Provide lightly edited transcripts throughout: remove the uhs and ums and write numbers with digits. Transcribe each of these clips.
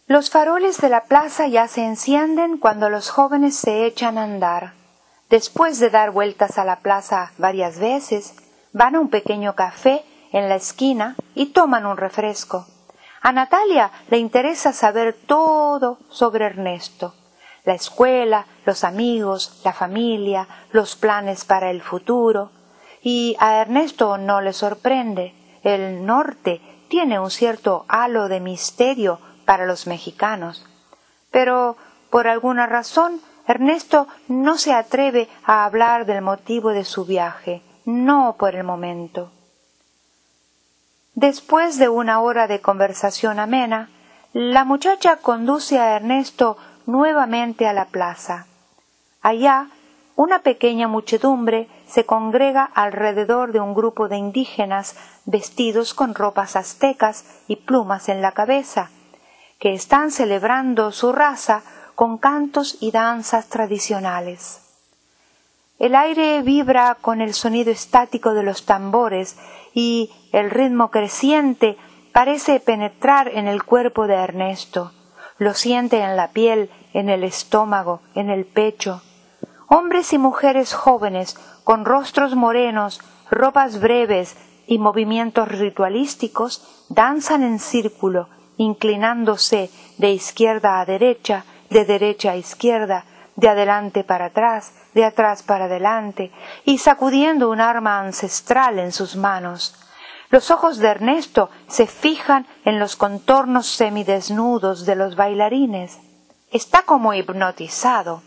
Los faroles de la plaza ya se encienden cuando los jóvenes se echan a andar. Después de dar vueltas a la plaza varias veces, van a un pequeño café en la esquina y toman un refresco. A Natalia le interesa saber todo sobre Ernesto: la escuela, los amigos, la familia, los planes para el futuro. Y a Ernesto no le sorprende. El norte tiene un cierto halo de misterio para los mexicanos. Pero, por alguna razón, Ernesto no se atreve a hablar del motivo de su viaje, no por el momento. Después de una hora de conversación amena, la muchacha conduce a Ernesto nuevamente a la plaza. Allá, una pequeña muchedumbre se congrega alrededor de un grupo de indígenas vestidos con ropas aztecas y plumas en la cabeza, que están celebrando su raza con cantos y danzas tradicionales. El aire vibra con el sonido estático de los tambores y el ritmo creciente parece penetrar en el cuerpo de Ernesto. Lo siente en la piel, en el estómago, en el pecho. Hombres y mujeres jóvenes, con rostros morenos, ropas breves y movimientos ritualísticos, danzan en círculo, inclinándose de izquierda a derecha, de derecha a izquierda, de adelante para atrás, de atrás para adelante, y sacudiendo un arma ancestral en sus manos. Los ojos de Ernesto se fijan en los contornos semidesnudos de los bailarines. Está como hipnotizado.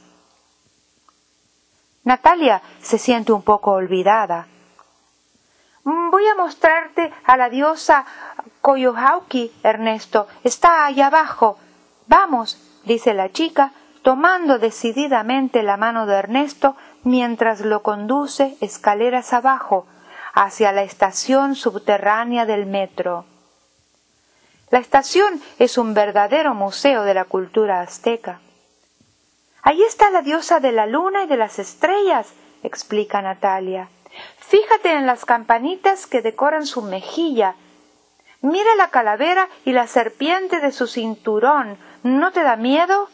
Natalia se siente un poco olvidada. Voy a mostrarte a la diosa Coyohauqui, Ernesto. Está allá abajo. Vamos, dice la chica, tomando decididamente la mano de Ernesto mientras lo conduce escaleras abajo, hacia la estación subterránea del metro. La estación es un verdadero museo de la cultura azteca. Allí está la diosa de la luna y de las estrellas, explica Natalia. Fíjate en las campanitas que decoran su mejilla. Mira la calavera y la serpiente de su cinturón. ¿No te da miedo?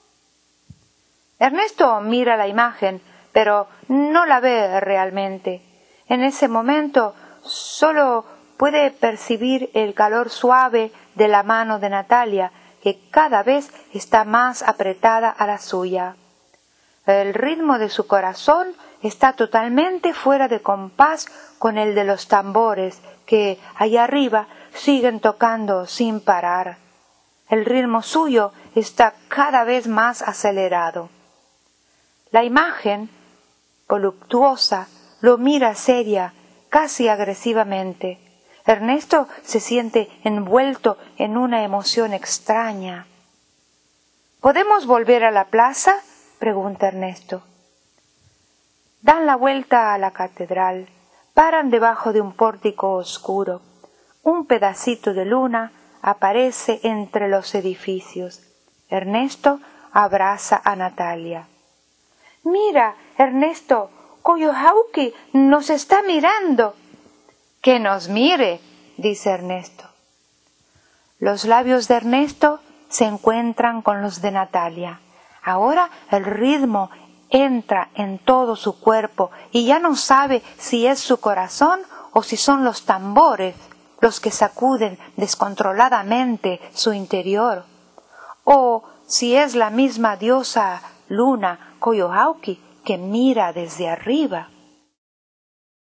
Ernesto mira la imagen, pero no la ve realmente. En ese momento solo puede percibir el calor suave de la mano de Natalia, que cada vez está más apretada a la suya. El ritmo de su corazón está totalmente fuera de compás con el de los tambores que allá arriba siguen tocando sin parar. El ritmo suyo está cada vez más acelerado. La imagen, voluptuosa, lo mira seria, casi agresivamente. Ernesto se siente envuelto en una emoción extraña. ¿Podemos volver a la plaza?, pregunta Ernesto. Dan la vuelta a la catedral, paran debajo de un pórtico oscuro. Un pedacito de luna aparece entre los edificios. Ernesto abraza a Natalia. «Mira, Ernesto, Coyohauqui nos está mirando». «Que nos mire», dice Ernesto. Los labios de Ernesto se encuentran con los de Natalia. Ahora el ritmo entra en todo su cuerpo y ya no sabe si es su corazón o si son los tambores los que sacuden descontroladamente su interior, o si es la misma diosa luna Coyohauqui que mira desde arriba.